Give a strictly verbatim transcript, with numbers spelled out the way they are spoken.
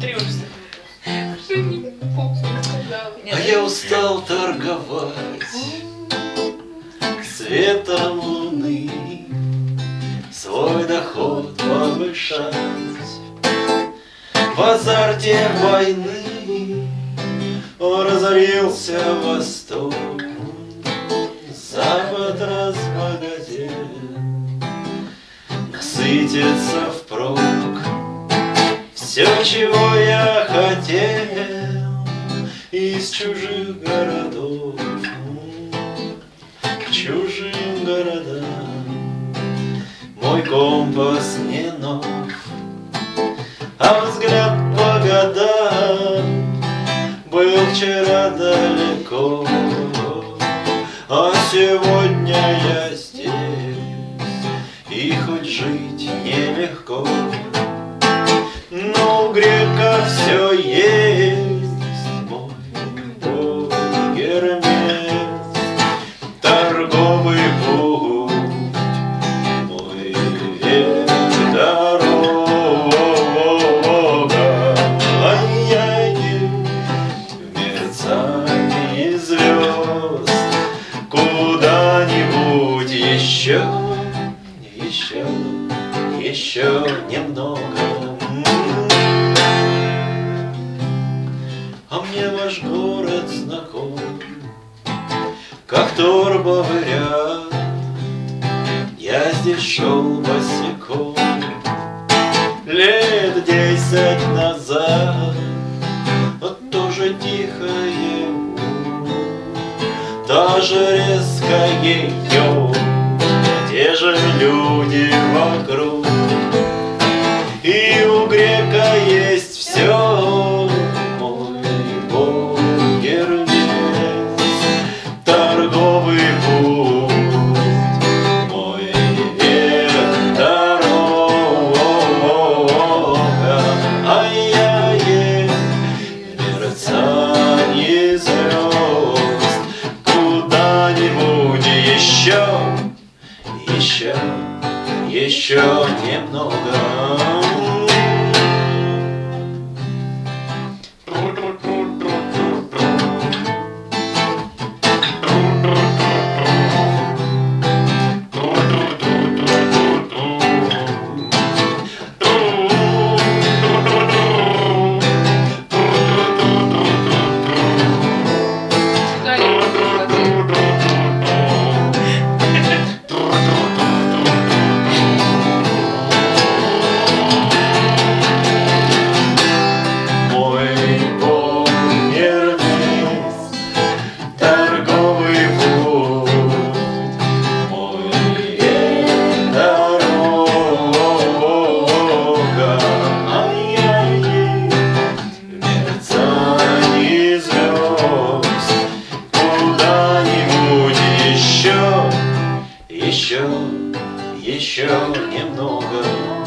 А я устал торговать светом луны, свой доход повышать в азарте войны. О, разорился Восток, Запад разбогател, насытится впрок все, чего я хотел из чужих городов к чужим городам. Мой компас не нов, а взгляд по годам был вчера далеко, а сегодня я здесь, и хоть жить нелегко, но у грека все есть. Мой Бог Гермес, торговый путь, мой век дорога, а я иду в мерцании звезд куда-нибудь еще, еще, еще немного. А мне ваш город знаком, как торбовый ряд. Я здесь шел босиком лет десять назад. Вот тоже тихое у, даже резкое ё, те же люди вокруг, и у грека есть все. Мой Бог Гермес, торговый путь, мой век дорога, а я есть мерцанье звезд куда-нибудь еще, еще, еще немного. Еще, еще немного.